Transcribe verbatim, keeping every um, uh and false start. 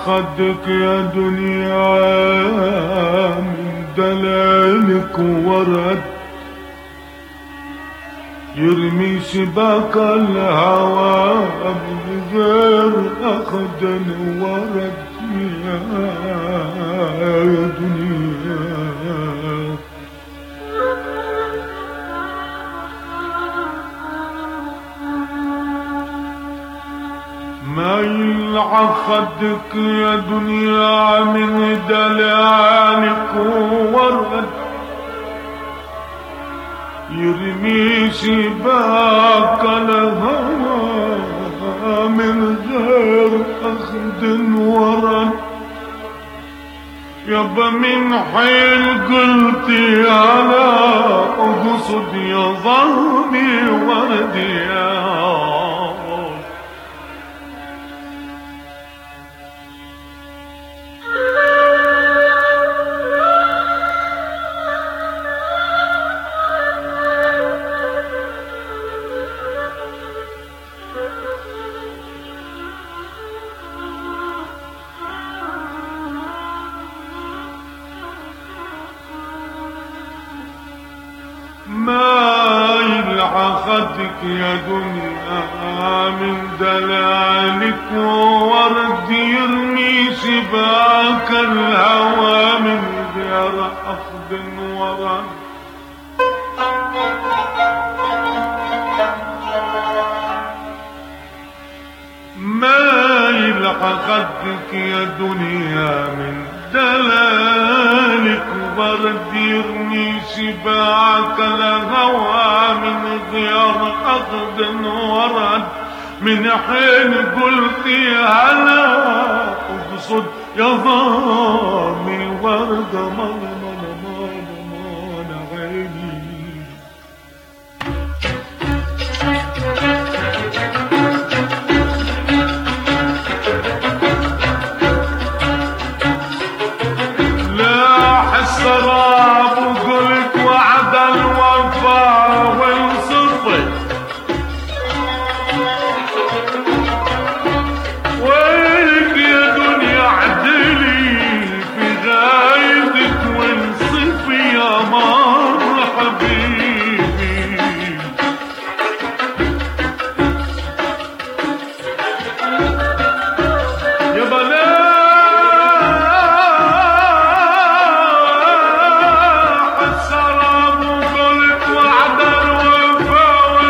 خدك يا دنيا من دلالك ورد يرمي شباك الهوى من غير أخد ورد يا دنيا. ما يلعى خدك يا دنيا من دلالك ورد يرمي شباك الهوى من غير أخد ورد. يابا من حين قلتي على أقصد يا ظهري ورد يا ما يلعى خدك يا دنيا من دلالك ورد يرمي شباك الهوى من غير أخذ ورد. ما يلعى خدك يا دنيا من دلالك ورد يرمي شباك الهوى من غير أخذ ورد. من حين قلتي هلا أقصد يا ضامي ورد مر